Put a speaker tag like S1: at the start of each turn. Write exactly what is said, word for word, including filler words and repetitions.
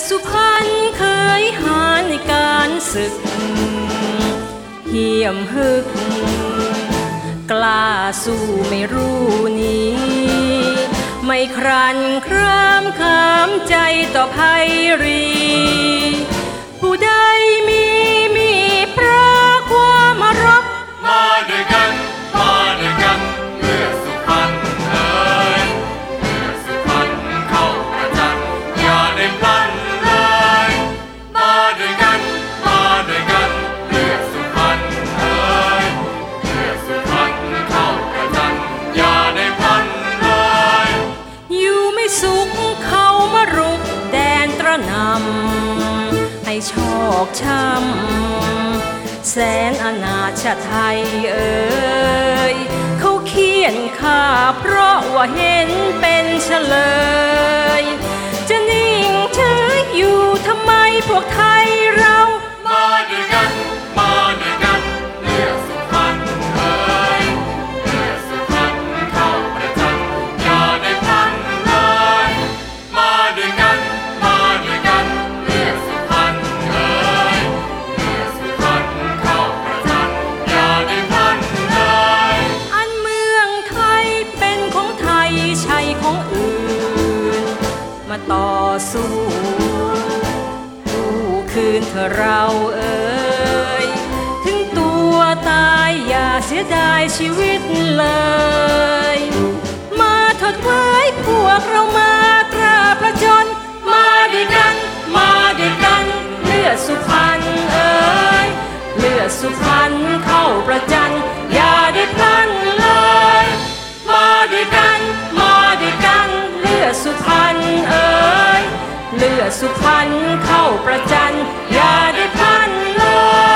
S1: สุพรรณเคยหาในการศึกเหี้ยมฮึกกล้าสู้ไม่รู้นี้ไม่ครันครามขามใจต่อภัยรีผู้ใดมีมีพระความรบ
S2: มาด้วยกันมาด้วยกันเพื่อสุพรรณเอ่ยเพื่อสุพรรณเข้าประจันอย่าได้พลันเลยมาด้วยกันมาด้วยกันเพื่อสุพรรณเอ่ยเพื่อสุพรรณเข้าประจันอย่าได้พลันเลย
S1: อยู่ไม่สุขเขามารุกแดนตระหนำให้ชอกช้ำแสนอนาชไทยเอ่ยเขาเขียนข่าเพราะว่าเห็นเป็นเฉลยจะนิ่งเฉยอยู่ทำไมพวกไทยเรา
S2: มาด้วยกันมาด้วยกันเพื่อสุพรรณเอ่ยเพื่อสุพรรณเข้าประจันอย่าได้พลันเลยมาด้วยกันมาด้วยกันเพื่อสุพรรณเอ่ยเพื่อสุพรรณเข้าประจันอย่าได้พลันเลย
S1: อันเมืองไทยเป็นของไทยใช่ของอื่นมาต่อสู้คืนเธอเราเอ่ยถึงตัวตายอย่าเสียดายชีวิตเลยมาทดไว้พวกเรามากราบพระจนมาด้วยกันมาด้วยกันเลือดสุพรรณเอ่ยเลือดสุพรรณเข้าประจันอย่าได้พลันเลยมาด้วยกันมาด้วยกันเลือดสุพรรณเอ่ยเลือดสุพรรณเข้าประจันอย่าได้พลันเลย